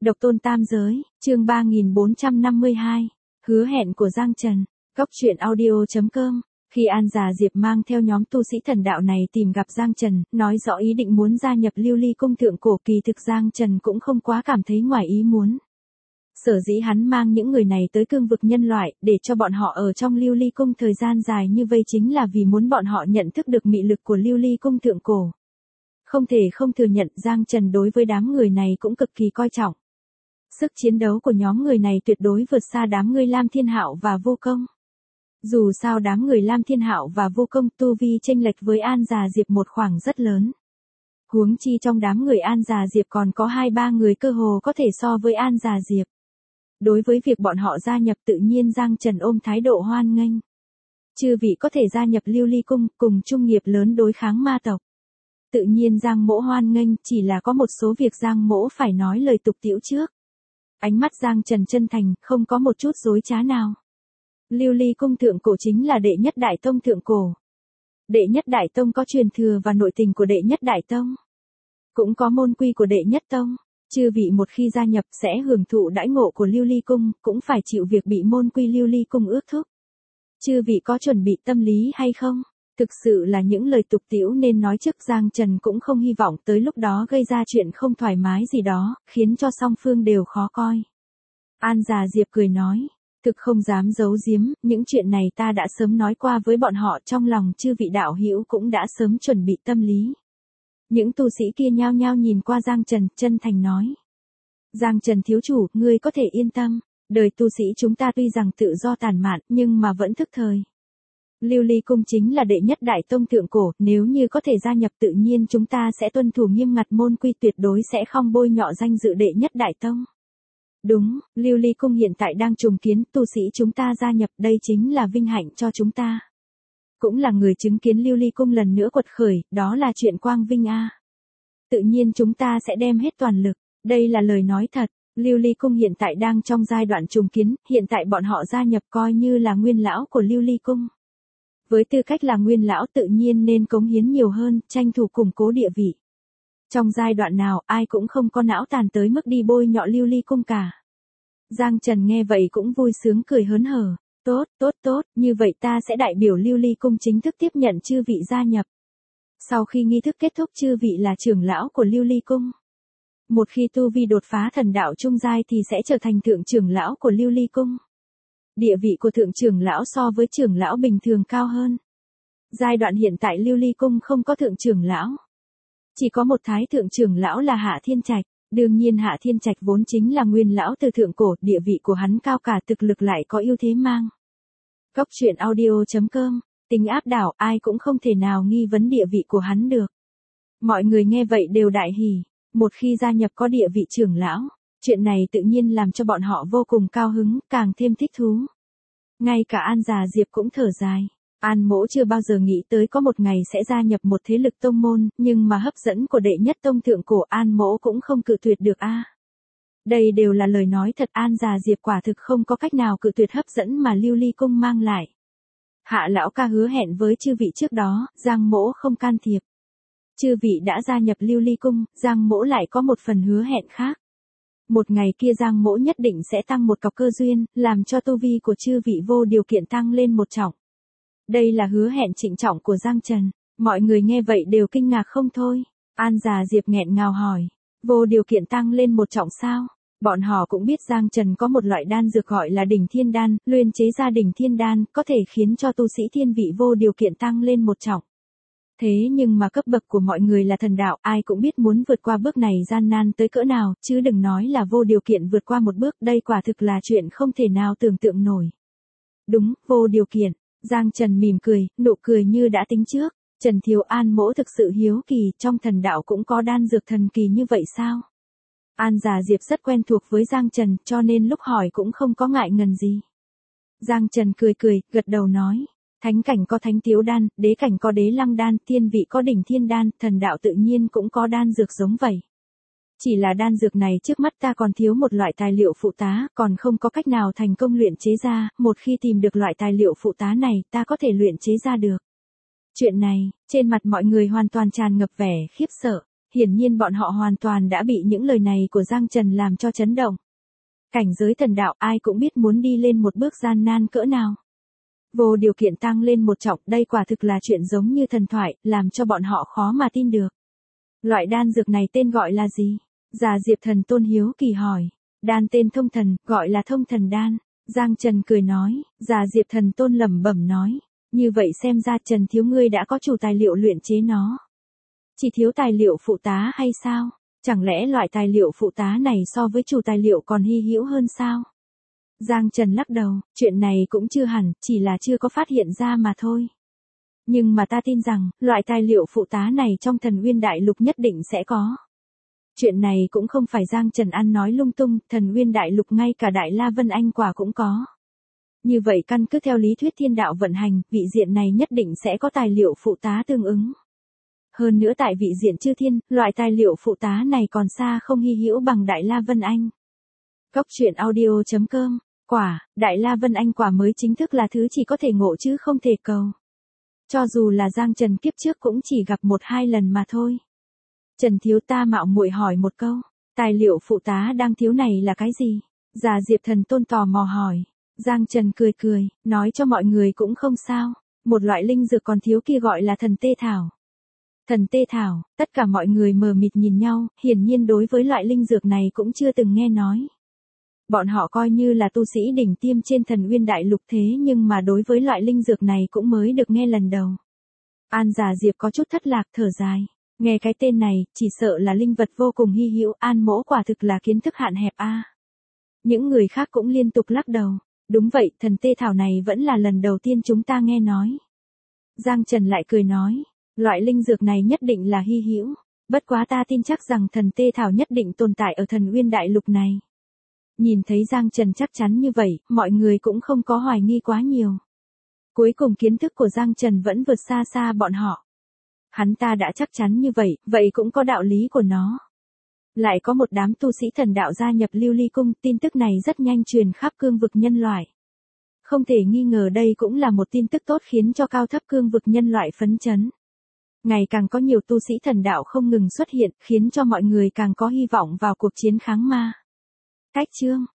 Độc tôn tam giới, chương 3452, hứa hẹn của Giang Trần, Cóc truyện audio.com. Khi An Già Diệp mang theo nhóm tu sĩ thần đạo này tìm gặp Giang Trần, nói rõ ý định muốn gia nhập Lưu Ly Cung thượng cổ, kỳ thực Giang Trần cũng không quá cảm thấy ngoài ý muốn. Sở dĩ hắn mang những người này tới cương vực nhân loại, để cho bọn họ ở trong Lưu Ly Cung thời gian dài như vây chính là vì muốn bọn họ nhận thức được mị lực của Lưu Ly Cung thượng cổ. Không thể không thừa nhận Giang Trần đối với đám người này cũng cực kỳ coi trọng. Sức chiến đấu của nhóm người này tuyệt đối vượt xa đám người Lam Thiên Hạo và Vô Công. Dù sao đám người Lam Thiên Hạo và Vô Công tu vi chênh lệch với An Già Diệp một khoảng rất lớn. Huống chi trong đám người An Già Diệp còn có 2-3 người cơ hồ có thể so với An Già Diệp. Đối với việc bọn họ gia nhập tự nhiên Giang Trần ôm thái độ hoan nghênh. Chư vị có thể gia nhập Lưu Ly Cung cùng chung nghiệp lớn đối kháng ma tộc. Tự nhiên Giang Mỗ hoan nghênh, chỉ là có một số việc Giang Mỗ phải nói lời tục tĩu trước. Ánh mắt Giang Trần chân thành, không có một chút dối trá nào. Lưu Ly Cung thượng cổ chính là đệ nhất đại tông thượng cổ. Đệ nhất đại tông có truyền thừa và nội tình của đệ nhất đại tông. Cũng có môn quy của đệ nhất tông. Chư vị một khi gia nhập sẽ hưởng thụ đãi ngộ của Lưu Ly Cung, cũng phải chịu việc bị môn quy Lưu Ly Cung ước thúc. Chư vị có chuẩn bị tâm lý hay không? Thực sự là những lời tục tĩu nên nói trước, Giang Trần cũng không hy vọng tới lúc đó gây ra chuyện không thoải mái gì đó, khiến cho song phương đều khó coi. An Già Diệp cười nói, thực không dám giấu giếm, những chuyện này ta đã sớm nói qua với bọn họ, trong lòng chư vị đạo hữu cũng đã sớm chuẩn bị tâm lý. Những tu sĩ kia nhao nhao nhìn qua Giang Trần, chân thành nói. Giang Trần thiếu chủ, ngươi có thể yên tâm, đời tu sĩ chúng ta tuy rằng tự do tàn mạn, nhưng mà vẫn thức thời. Lưu Ly Cung chính là đệ nhất đại tông thượng cổ, nếu như có thể gia nhập tự nhiên chúng ta sẽ tuân thủ nghiêm ngặt môn quy, tuyệt đối sẽ không bôi nhọ danh dự đệ nhất đại tông. Đúng, Lưu Ly Cung hiện tại đang trùng kiến, tu sĩ chúng ta gia nhập đây chính là vinh hạnh cho chúng ta. Cũng là người chứng kiến Lưu Ly Cung lần nữa quật khởi, đó là chuyện quang vinh a. Tự nhiên chúng ta sẽ đem hết toàn lực, đây là lời nói thật. Lưu Ly Cung hiện tại đang trong giai đoạn trùng kiến, hiện tại bọn họ gia nhập coi như là nguyên lão của Lưu Ly Cung. Với tư cách là nguyên lão tự nhiên nên cống hiến nhiều hơn, tranh thủ củng cố địa vị. Trong giai đoạn nào ai cũng không có não tàn tới mức đi bôi nhọ Lưu Ly Cung cả. Giang Trần nghe vậy cũng vui sướng cười hớn hở. Tốt, như vậy ta sẽ đại biểu Lưu Ly Cung chính thức tiếp nhận chư vị gia nhập. Sau khi nghi thức kết thúc chư vị là trưởng lão của Lưu Ly Cung. Một khi tu vi đột phá thần đạo trung giai thì sẽ trở thành thượng trưởng lão của Lưu Ly Cung. Địa vị của thượng trưởng lão so với trưởng lão bình thường cao hơn. Giai đoạn hiện tại Lưu Ly Cung không có thượng trưởng lão. Chỉ có một thái thượng trưởng lão là Hạ Thiên Trạch. Đương nhiên Hạ Thiên Trạch vốn chính là nguyên lão từ thượng cổ, địa vị của hắn cao cả, thực lực lại có ưu thế mang. Cóc truyện audio.com, tính áp đảo, ai cũng không thể nào nghi vấn địa vị của hắn được. Mọi người nghe vậy đều đại hỉ, một khi gia nhập có địa vị trưởng lão, chuyện này tự nhiên làm cho bọn họ vô cùng cao hứng, càng thêm thích thú. Ngay cả An Già Diệp cũng thở dài. An Mỗ chưa bao giờ nghĩ tới có một ngày sẽ gia nhập một thế lực tông môn, nhưng mà hấp dẫn của đệ nhất tông thượng cổ An Mỗ cũng không cự tuyệt được a. Đây đều là lời nói thật, An Già Diệp quả thực không có cách nào cự tuyệt hấp dẫn mà Lưu Ly Cung mang lại. Hạ lão ca hứa hẹn với chư vị trước đó, Giang Mỗ không can thiệp. Chư vị đã gia nhập Lưu Ly Cung, Giang Mỗ lại có một phần hứa hẹn khác. Một ngày kia Giang Mỗ nhất định sẽ tăng một cọc cơ duyên, làm cho tu vi của chư vị vô điều kiện tăng lên một trọng. Đây là hứa hẹn trịnh trọng của Giang Trần. Mọi người nghe vậy đều kinh ngạc không thôi. An Già Diệp nghẹn ngào hỏi. Vô điều kiện tăng lên một trọng sao? Bọn họ cũng biết Giang Trần có một loại đan dược gọi là đỉnh thiên đan, luyện chế ra đỉnh thiên đan, có thể khiến cho tu sĩ thiên vị vô điều kiện tăng lên một trọng. Thế nhưng mà cấp bậc của mọi người là thần đạo, ai cũng biết muốn vượt qua bước này gian nan tới cỡ nào, chứ đừng nói là vô điều kiện vượt qua một bước, đây quả thực là chuyện không thể nào tưởng tượng nổi. Đúng, vô điều kiện. Giang Trần mỉm cười, nụ cười như đã tính trước. Trần Thiếu An Mỗ thực sự hiếu kỳ, trong thần đạo cũng có đan dược thần kỳ như vậy sao? An Già Diệp rất quen thuộc với Giang Trần, cho nên lúc hỏi cũng không có ngại ngần gì. Giang Trần cười, gật đầu nói. Thánh cảnh có thánh tiếu đan, đế cảnh có đế lăng đan, thiên vị có đỉnh thiên đan, thần đạo tự nhiên cũng có đan dược giống vậy. Chỉ là đan dược này trước mắt ta còn thiếu một loại tài liệu phụ tá, còn không có cách nào thành công luyện chế ra, một khi tìm được loại tài liệu phụ tá này, ta có thể luyện chế ra được. Chuyện này, trên mặt mọi người hoàn toàn tràn ngập vẻ khiếp sợ. Hiển nhiên bọn họ hoàn toàn đã bị những lời này của Giang Trần làm cho chấn động. Cảnh giới thần đạo ai cũng biết muốn đi lên một bước gian nan cỡ nào. Vô điều kiện tăng lên một trọng, đây quả thực là chuyện giống như thần thoại, làm cho bọn họ khó mà tin được. Loại đan dược này tên gọi là gì? Già Diệp Thần Tôn hiếu kỳ hỏi. Đan tên thông thần, gọi là thông thần đan. Giang Trần cười nói, Già Diệp Thần Tôn lẩm bẩm nói. Như vậy xem ra Trần thiếu ngươi đã có chủ tài liệu luyện chế nó. Chỉ thiếu tài liệu phụ tá hay sao? Chẳng lẽ loại tài liệu phụ tá này so với chủ tài liệu còn hy hữu hơn sao? Giang Trần lắc đầu, chuyện này cũng chưa hẳn, chỉ là chưa có phát hiện ra mà thôi. Nhưng mà ta tin rằng, loại tài liệu phụ tá này trong Thần Uyên Đại Lục nhất định sẽ có. Chuyện này cũng không phải Giang Trần ăn nói lung tung, Thần Uyên Đại Lục ngay cả Đại La Vân Anh quả cũng có. Như vậy căn cứ theo lý thuyết thiên đạo vận hành, vị diện này nhất định sẽ có tài liệu phụ tá tương ứng. Hơn nữa tại vị diện chư thiên, loại tài liệu phụ tá này còn xa không hy hữu bằng Đại La Vân Anh. Cốc truyện audio.com, quả, Đại La Vân Anh quả mới chính thức là thứ chỉ có thể ngộ chứ không thể cầu. Cho dù là Giang Trần kiếp trước cũng chỉ gặp 1-2 lần mà thôi. Trần thiếu ta mạo muội hỏi một câu, tài liệu phụ tá đang thiếu này là cái gì? Già Diệp Thần Tôn tò mò hỏi. Giang Trần cười cười, nói cho mọi người cũng không sao, một loại linh dược còn thiếu kia gọi là thần tê thảo. Thần tê thảo, tất cả mọi người mờ mịt nhìn nhau, hiển nhiên đối với loại linh dược này cũng chưa từng nghe nói. Bọn họ coi như là tu sĩ đỉnh tiêm trên Thần Uyên Đại Lục thế nhưng mà đối với loại linh dược này cũng mới được nghe lần đầu. An Già Diệp có chút thất lạc thở dài, nghe cái tên này, chỉ sợ là linh vật vô cùng hy hữu, An mỗ quả thực là kiến thức hạn hẹp a. Những người khác cũng liên tục lắc đầu, đúng vậy, thần tê thảo này vẫn là lần đầu tiên chúng ta nghe nói. Giang Trần lại cười nói, loại linh dược này nhất định là hy hữu, bất quá ta tin chắc rằng thần tê thảo nhất định tồn tại ở Thần Uyên Đại Lục này. Nhìn thấy Giang Trần chắc chắn như vậy, mọi người cũng không có hoài nghi quá nhiều. Cuối cùng kiến thức của Giang Trần vẫn vượt xa xa bọn họ. Hắn ta đã chắc chắn như vậy, vậy cũng có đạo lý của nó. Lại có một đám tu sĩ thần đạo gia nhập Lưu Ly Cung, tin tức này rất nhanh truyền khắp cương vực nhân loại. Không thể nghi ngờ đây cũng là một tin tức tốt khiến cho cao thấp cương vực nhân loại phấn chấn. Ngày càng có nhiều tu sĩ thần đạo không ngừng xuất hiện, khiến cho mọi người càng có hy vọng vào cuộc chiến kháng ma. Cách chương